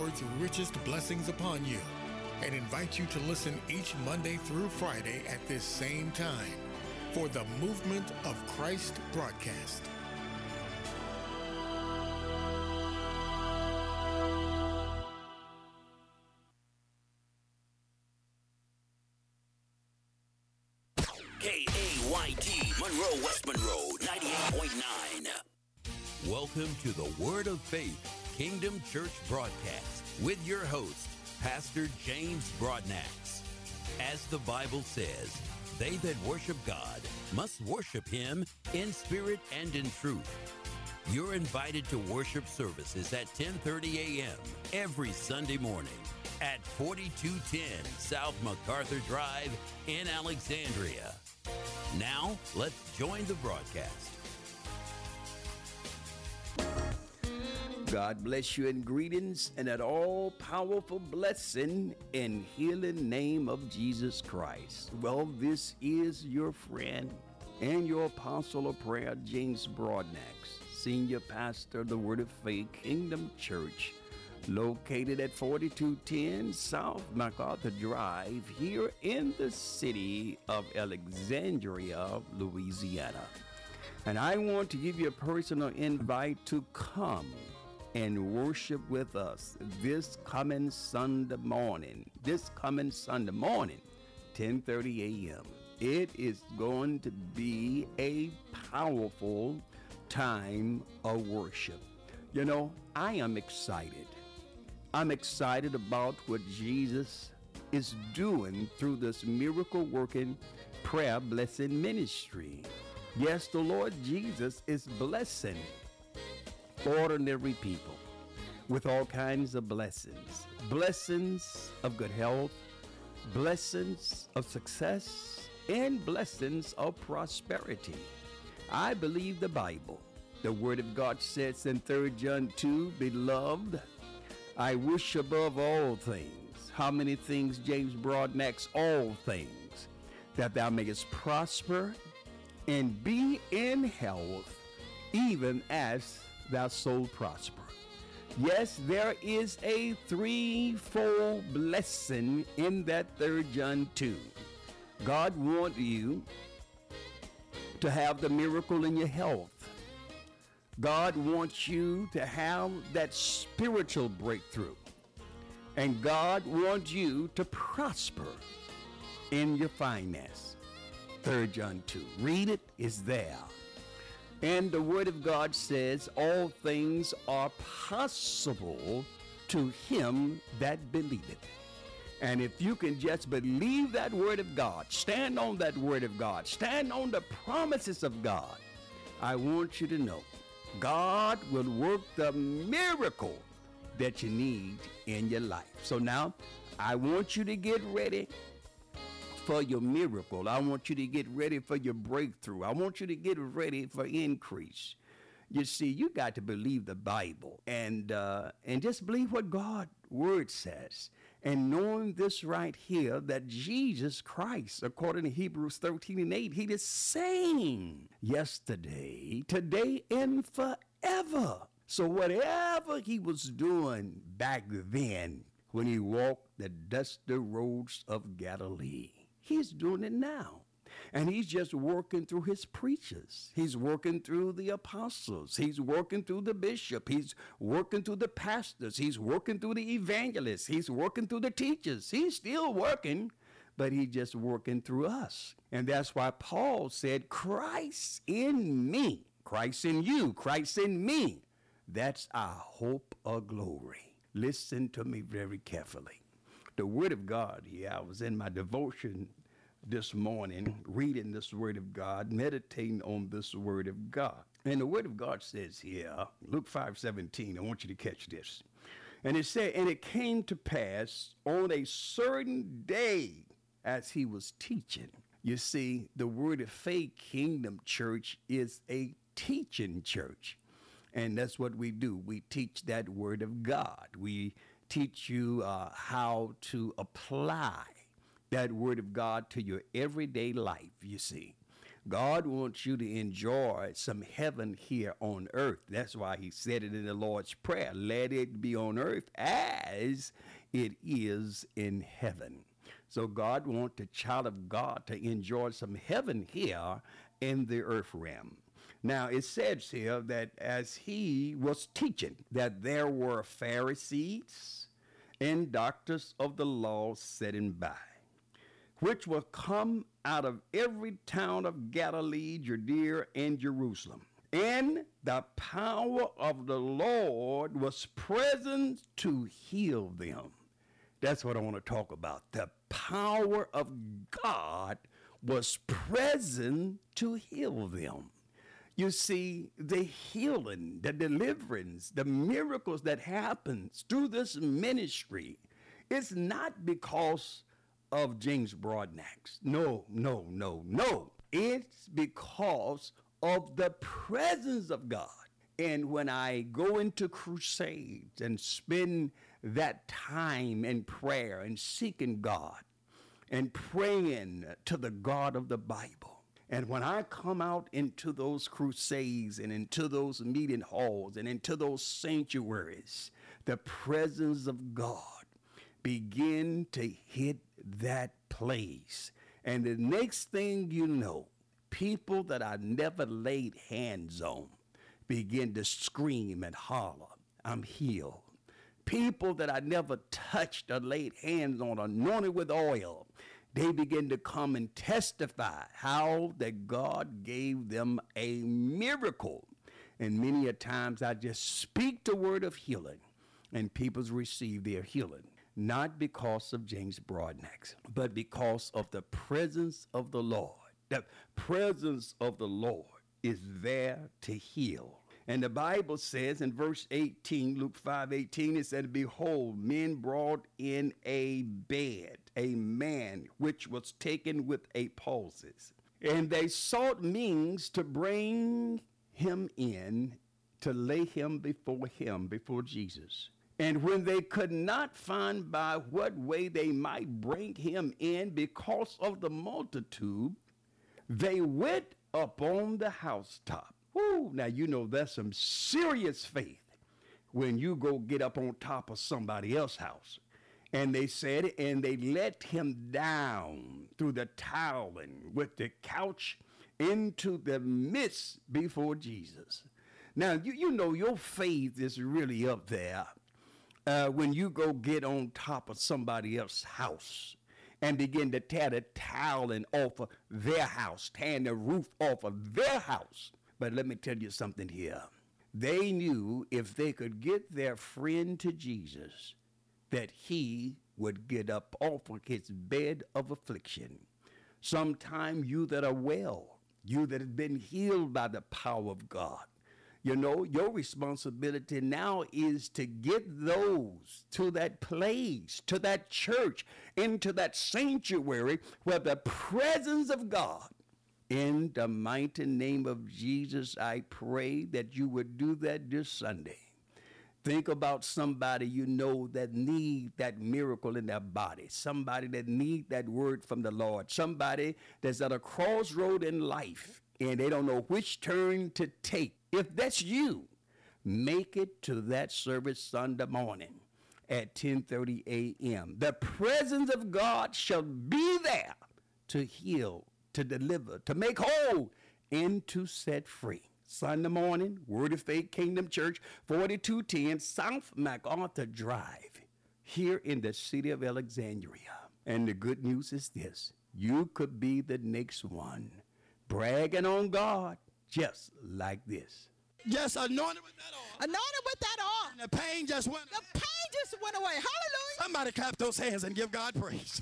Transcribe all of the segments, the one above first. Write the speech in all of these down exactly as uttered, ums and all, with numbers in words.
Lord's richest blessings upon you and invite you to listen each Monday through Friday at this same time for the Movement of Christ broadcast. K A Y T, Monroe, West Monroe, ninety-eight point nine. Welcome to the Word of Faith Kingdom Church broadcast with your host, Pastor James Broadnax. As the Bible says, they that worship God must worship Him in spirit and in truth. You're invited to worship services at ten thirty a.m. every Sunday morning at forty-two ten South MacArthur Drive in Alexandria. Now, let's join the broadcast. God bless you and greetings and an all-powerful blessing and healing name of Jesus Christ. Well, this is your friend and your apostle of prayer, James Broadnax, Senior Pastor of the Word of Faith Kingdom Church, located at forty-two ten South MacArthur Drive here in the city of Alexandria, Louisiana. And I want to give you a personal invite to come and worship with us this coming Sunday morning. This coming Sunday morning, ten thirty a.m. It is going to be a powerful time of worship. You know, I am excited. I'm excited about what Jesus is doing through this miracle-working prayer blessing ministry. Yes, the Lord Jesus is blessing ordinary people with all kinds of blessings. Blessings of good health, blessings of success, and blessings of prosperity. I believe the Bible. The Word of God says in Third John two, Beloved, I wish above all things. How many things, James Broadnax? All things. That thou mayest prosper and be in health, even as thy soul prosper. Yes, there is a threefold blessing in that Third John two. God wants you to have the miracle in your health. God wants you to have that spiritual breakthrough. And God wants you to prosper in your finance. Third John two. Read it, it's there. And the Word of God says all things are possible to him that believeth. And if you can just believe that Word of God, stand on that Word of God, stand on the promises of God, I want you to know God will work the miracle that you need in your life. So now I want you to get ready for your miracle. I want you to get ready for your breakthrough. I want you to get ready for increase. You see, you got to believe the Bible and uh, and just believe what God's word says. And knowing this right here, that Jesus Christ, according to Hebrews thirteen and eight, he the same yesterday, today, and forever. So whatever he was doing back then when he walked the dusty roads of Galilee, he's doing it now. And he's just working through his preachers. He's working through the apostles. He's working through the bishop. He's working through the pastors. He's working through the evangelists. He's working through the teachers. He's still working, but he's just working through us. And that's why Paul said, Christ in me, Christ in you, Christ in me. That's our hope of glory. Listen to me very carefully. The Word of God, yeah, I was in my devotion this morning, reading this Word of God, meditating on this Word of God. And the Word of God says here, Luke five seventeen, I want you to catch this. And it said, and it came to pass on a certain day as he was teaching. You see, the Word of Faith Kingdom Church is a teaching church. And that's what we do. We teach that Word of God. We teach you uh, how to apply that Word of God to your everyday life, you see. God wants you to enjoy some heaven here on earth. That's why he said it in the Lord's Prayer. Let it be on earth as it is in heaven. So God wants the child of God to enjoy some heaven here in the earth realm. Now, it says here that as he was teaching, that there were Pharisees and doctors of the law sitting by, which will come out of every town of Galilee, Judea, and Jerusalem. And the power of the Lord was present to heal them. That's what I want to talk about. The power of God was present to heal them. You see, the healing, the deliverance, the miracles that happens through this ministry, it's not because of James Broadnax. No, no, no, no. It's because of the presence of God. And when I go into crusades and spend that time in prayer and seeking God and praying to the God of the Bible, and when I come out into those crusades and into those meeting halls and into those sanctuaries, the presence of God begin to hit that place. And the next thing you know, people that I never laid hands on begin to scream and holler, I'm healed. People that I never touched or laid hands on, anointed with oil, they begin to come and testify how that God gave them a miracle. And many a times I just speak the word of healing and people receive their healing. Not because of James Broadnax, but because of the presence of the Lord. The presence of the Lord is there to heal. And the Bible says in verse eighteen, Luke five eighteen, it said, behold, men brought in a bed, a man which was taken with a palsy. And they sought means to bring him in, to lay him before him, before Jesus. And when they could not find by what way they might bring him in because of the multitude, they went up on the housetop. Woo, now you know that's some serious faith when you go get up on top of somebody else's house. And they said, and they let him down through the tiling with the couch into the midst before Jesus. Now, you, you know your faith is really up there uh, when you go get on top of somebody else's house and begin to tear the tiling off of their house, tearing the roof off of their house. But let me tell you something here. They knew if they could get their friend to Jesus, that he would get up off of his bed of affliction. Sometime you that are well, you that have been healed by the power of God, you know, your responsibility now is to get those to that place, to that church, into that sanctuary where the presence of God. In the mighty name of Jesus, I pray that you would do that this Sunday. Think about somebody you know that need that miracle in their body, somebody that need that word from the Lord, somebody that's at a crossroad in life and they don't know which turn to take. If that's you, make it to that service Sunday morning at ten thirty a.m. The presence of God shall be there to heal, to deliver, to make whole, and to set free. Sunday morning, Word of Faith Kingdom Church, forty-two ten South MacArthur Drive, here in the city of Alexandria. And the good news is this: you could be the next one bragging on God just like this. Just anointed with that oil. Anointed with that oil. And the pain just went away. The pain just went away. Hallelujah. Somebody clap those hands and give God praise.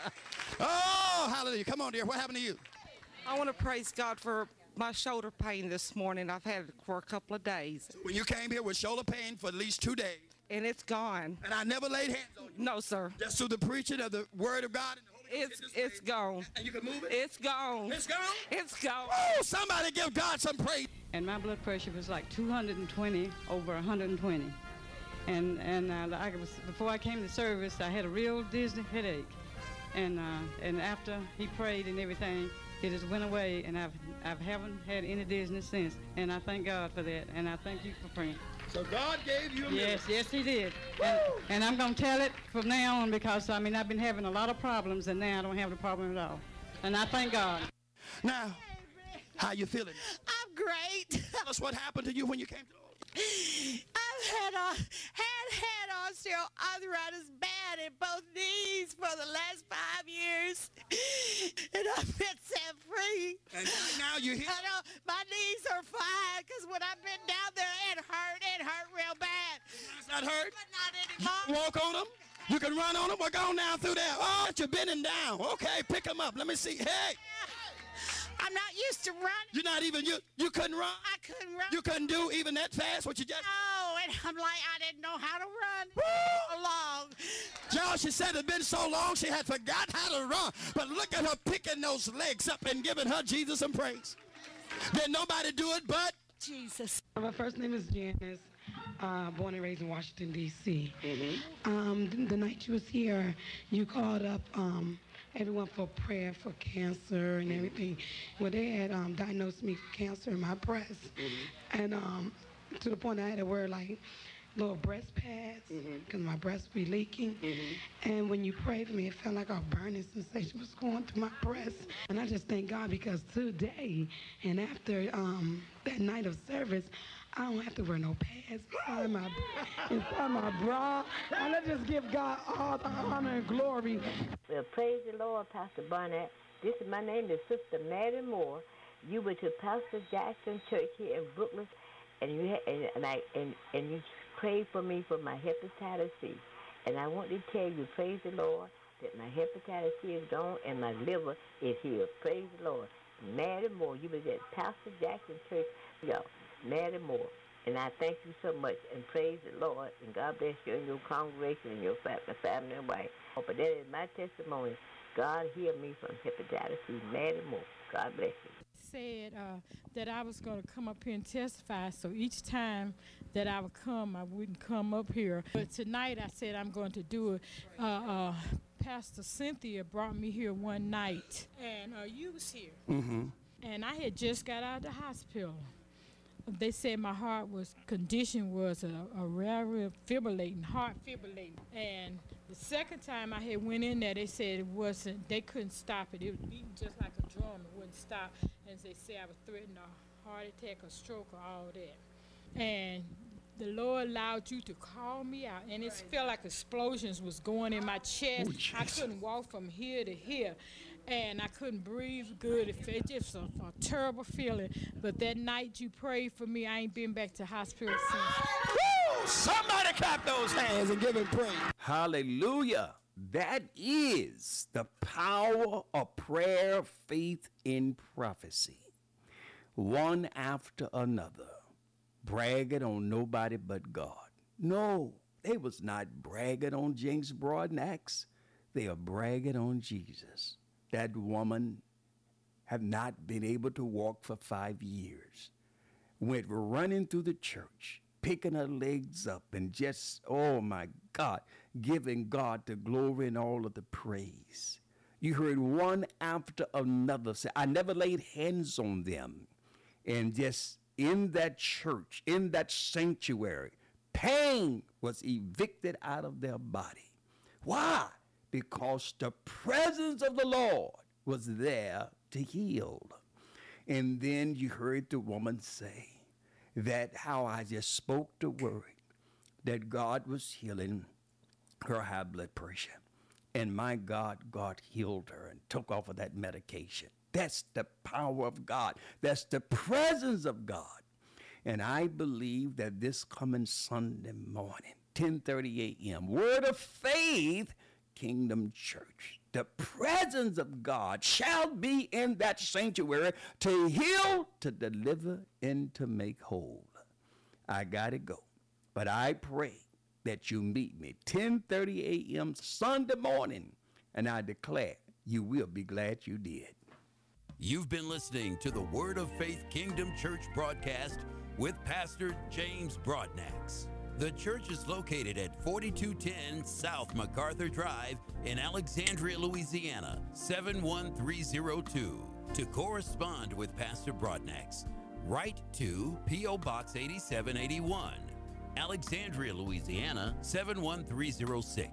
Oh, hallelujah. Come on, dear. What happened to you? I want to praise God for my shoulder pain this morning. I've had it for a couple of days. When you came here with shoulder pain for at least two days. And it's gone. And I never laid hands on you. No, sir. Just through the preaching of the word of God and the Holy Ghost. It's it's gone. And you can move it? It's gone. It's gone? It's gone. Oh, somebody give God some praise. And my blood pressure was like two hundred twenty over one hundred twenty. And and uh, I was, before I came to service, I had a real dizzy headache. And uh, and after he prayed and everything, It just went away, and I've I haven't had any dizziness since. And I thank God for that, and I thank you for praying. So God gave you a Yes, miracle. yes, He did. And, and I'm going to tell it from now on because, I mean, I've been having a lot of problems, and now I don't have the problem at all. And I thank God. Now, how you feeling? I'm great. Tell us what happened to you when you came to the Lord. I've had uh, had had osteoarthritis bad in both knees for the last five years, and I've been set free. And now you're here. I know my knees are fine because when I've been down there, it hurt. It hurt real bad. It's not hurt. But not anymore. You walk on them. You can run on them. We're going down through there. Oh, you're bending down. Okay, pick them up. Let me see. Hey. I'm not used to running. You're not even, you you couldn't run? I couldn't run. You couldn't do even that fast what you just... No, and I'm like, I didn't know how to run Woo! along. Y'all, she said it's been so long she had forgot how to run. But look at her picking those legs up and giving her Jesus some praise. Did nobody do it but Jesus. My first name is Janice, uh, born and raised in Washington, D C Mm-hmm. Um, the, the night you was here, you called up um, everyone for prayer for cancer and everything. Well, they had um, diagnosed me for cancer in my breast. Mm-hmm. And um, to the point I had to wear like little breast pads because mm-hmm. my breast be leaking. Mm-hmm. And when you prayed for me, it felt like a burning sensation was going through my breast. And I just thank God because today and after um, that night of service, I don't have to wear no pads inside my, inside my bra. And I just give God all the honor and glory. Well, praise the Lord, Pastor Barnett. This is my name is Sister Mary Moore. You were to Pastor Jackson Church here in Brooklyn, and you had, and, and I and, and you prayed for me for my hepatitis C. And I want to tell you, praise the Lord, that my hepatitis C is gone and my liver is healed. Praise the Lord. Mary Moore, you was at Pastor Jackson Church, y'all. Mary Moore. And I thank you so much, and praise the Lord, and God bless you and your congregation and your family and wife. But that is my testimony. God healed me from hepatitis C. Mary Moore. God bless you. Said uh, that I was going to come up here and testify, so each time that I would come, I wouldn't come up here. But tonight I said I'm going to do it. Uh, uh, Pastor Cynthia brought me here one night, and uh, you was here. Mm-hmm. And I had just got out of the hospital. They said my heart was condition was a, a rare fibrillating, heart fibrillating. And the second time I had went in there, they said it wasn't, they couldn't stop it. It was beating just like a drum, it wouldn't stop. And they said I was threatening a heart attack, a stroke, or all that. And the Lord allowed you to call me out, and it felt like explosions was going in my chest. Oh, I couldn't walk from here to here. And I couldn't breathe good. It was just a, a terrible feeling. But that night you prayed for me, I ain't been back to hospital since. Woo! Somebody clap those hands and give him praise. Hallelujah. That is the power of prayer, faith, in prophecy. One after another. Bragging on nobody but God. No, they was not bragging on James Broadnax. They are bragging on Jesus. That woman have not been able to walk for five years. Went running through the church, picking her legs up and just, oh my God, giving God the glory and all of the praise. You heard one after another say, I never laid hands on them. And just in that church, in that sanctuary, pain was evicted out of their body. Why? Because the presence of the Lord was there to heal. And then you heard the woman say that how I just spoke the word, that God was healing her high blood pressure. And my God, God healed her and took off of that medication. That's the power of God. That's the presence of God. And I believe that this coming Sunday morning, ten thirty a.m., Word of Faith, Kingdom Church, the presence of God shall be in that sanctuary to heal, to deliver, and to make whole. I gotta go, but I pray that you meet me ten thirty a.m. Sunday morning, and I declare you will be glad you did. You've been listening to the Word of Faith Kingdom Church broadcast with Pastor James Broadnax. The church is located at forty-two ten South MacArthur Drive in Alexandria, Louisiana, seven one three zero two. To correspond with Pastor Broadnax, write to P O. Box eighty-seven eighty-one, Alexandria, Louisiana, seven one three zero six.